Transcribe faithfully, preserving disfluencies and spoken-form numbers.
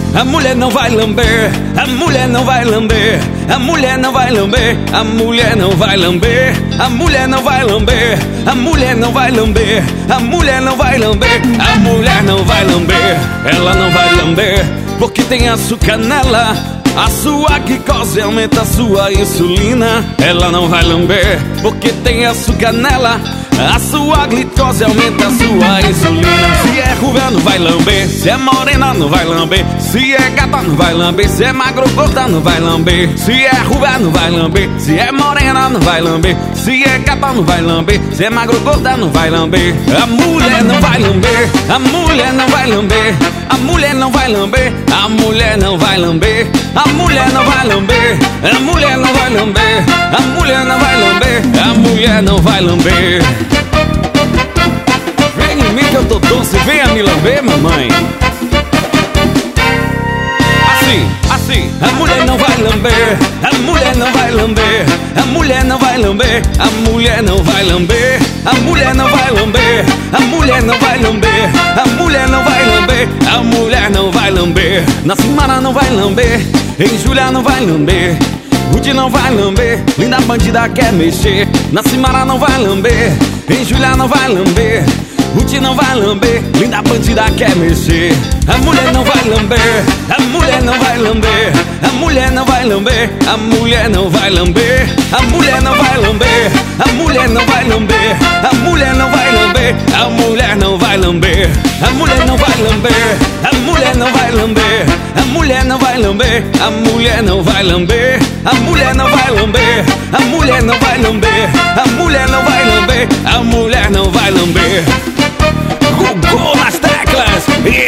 A mulher não vai lamber, a mulher não vai lamber, a mulher não vai lamber, a mulher não vai lamber, a mulher não vai lamber, a mulher não vai lamber, a mulher não vai lamber, a mulher não vai lamber, ela não vai lamber, porque tem açúcar nela. A sua glicose aumenta a sua insulina. Ela não vai lamber, porque tem açúcar nela. A sua glicose aumenta a sua insulina. Se é ruiva não vai lamber, se é morena não vai lamber, se é gata não vai lamber, se é magro gorda não vai lamber, se é ruiva não vai lamber, se é morena não vai lamber, se é gata não vai lamber, se é magro gorda não vai lamber. A mulher não vai lamber, a mulher não vai lamber, a mulher não vai lamber, a mulher não vai lamber, a mulher não vai lamber, a mulher não vai lamber, a mulher não vai lamber, a mulher não vai lamber. Vem em mim que eu tô doce, venha me lamber, mamãe. Assim, assim, a mulher não vai lamber, a mulher não vai lamber, a mulher não vai lamber, a mulher não vai lamber, a mulher não vai lamber, a mulher não vai lamber, a mulher não vai lamber, a mulher não vai lamber. Na semana não vai lamber, em Júlia não vai lamber, Ruth não vai lamber, linda bandida quer mexer. Na semana não vai lamber, em Júlia não vai lamber, Ruth não vai lamber, linda bandida quer mexer. A mulher não vai lamber, a mulher não vai lamber, a mulher não vai lamber, a mulher não vai lamber, a mulher não vai lamber, a mulher não vai lamber, a mulher não vai lamber, a mulher não vai lamber, a mulher não vai lamber, a mulher não vai lamber, a mulher não vai lamber, a mulher não vai lamber, a mulher não vai lamber, a mulher não vai lamber, a mulher não vai lamber, a mulher não vai lamber. Google nas teclas.